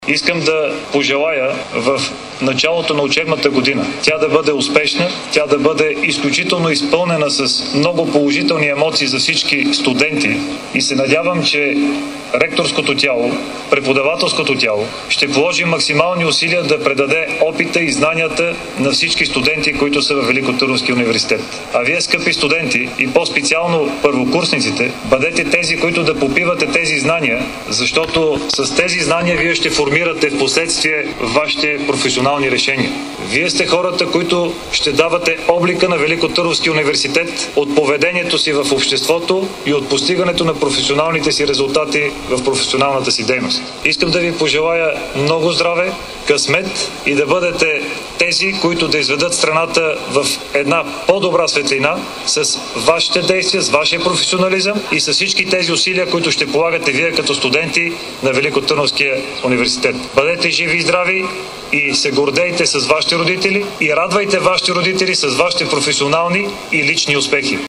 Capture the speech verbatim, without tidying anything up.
Искам да пожелая в началото на учебната година тя да бъде успешна, тя да бъде изключително изпълнена с много положителни емоции за всички студенти и се надявам, че ректорското тяло, преподавателското тяло ще положи максимални усилия да предаде опита и знанията на всички студенти, които са във Великотърновския университет. А вие, скъпи студенти, и по-специално първокурсниците, бъдете тези, които да попивате тези знания, защото с тези знания вие ще формирате в последствие вашите професионални решения. Вие сте хората, които ще давате облика на Великотърновския университет от поведението си в обществото и от постигането на професионалните си резултати в професионалната си дейност. Искам да ви пожелая много здраве, късмет и да бъдете тези, които да изведат страната в една по-добра светлина с вашите действия, с вашия професионализъм и с всички тези усилия, които ще полагате вие като студенти на Великотърновския университет. Бъдете живи и здрави и се гордейте с вашите родители и радвайте вашите родители с вашите професионални и лични успехи.